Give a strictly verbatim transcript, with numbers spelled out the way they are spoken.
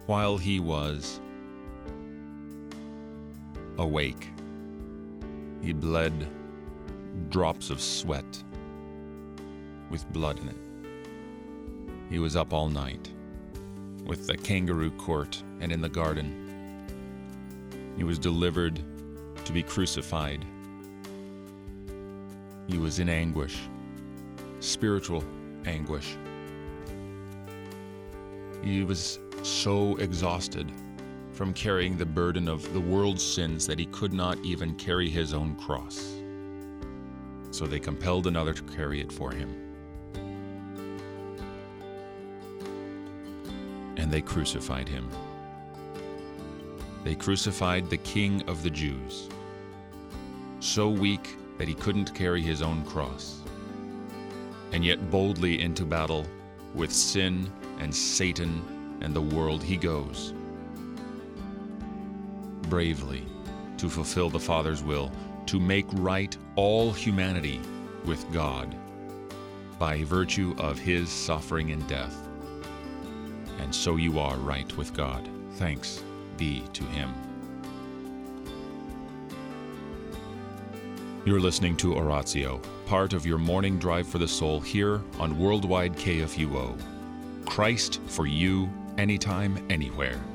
while he was awake, he bled drops of sweat with blood in it. He was up all night with the kangaroo court and in the garden. He was delivered to be crucified. He was in anguish, spiritual anguish. He was so exhausted from carrying the burden of the world's sins that he could not even carry his own cross. So they compelled another to carry it for him. And they crucified him. They crucified the King of the Jews, so weak that he couldn't carry his own cross, and yet boldly into battle with sin and Satan and the world he goes, bravely to fulfill the Father's will, to make right all humanity with God by virtue of his suffering and death. And so you are right with God. Thanks be to him. You're listening to Oratio, part of your morning drive for the soul here on Worldwide K F U O. Christ for you, anytime, anywhere.